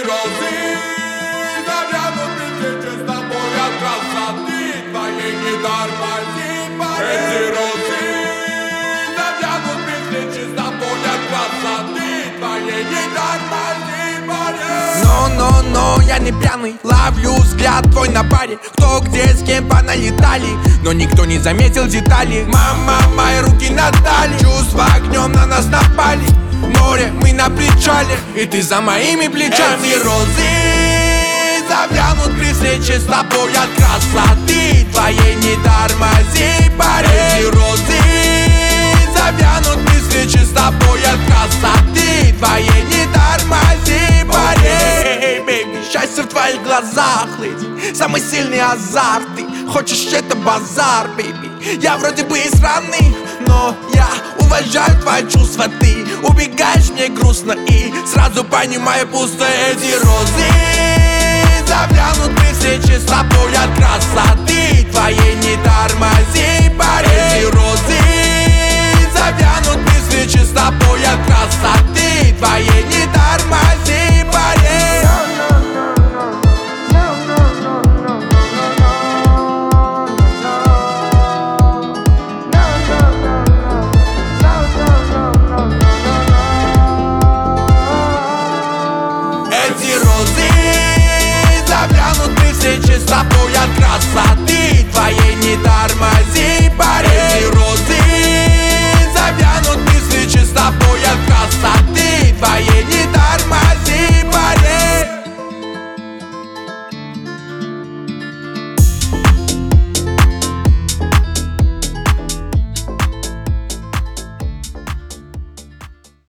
розы завянут встречи с тобой от красоты твоей не тормози, парень. Эти розы завянут встречи с тобой от красоты твоей не тормози, парень. Но я не пьяный, ловлю взгляд твой на паре. Кто где с кем поналетали, но никто не заметил детали. Мама, мои руки надали, чувства огнем на нас напали. Море, мы на причале, и ты за моими плечами. Эти розы завянут при встрече с тобой от красоты твоей не тормози, парень. Эти розы завянут при встрече с тобой от красоты твоей не тормози, парень. Эй, бэйби, счастье в твоих глазах, леди, самый сильный азарт. Ты хочешь это базар, бэйби. Я вроде бы и странный, но я уважаю твои чувства. Ты убегаешь, мне грустно, и сразу понимаю пусто. Эти розы завянут при встрече с тобой от красоты твоей не тормози, парень. Эти розы завянут при встрече с тобой от красоты твоей не тормози, парень. Эти розы завянут при встрече с тобой от красоты твоей не тормози.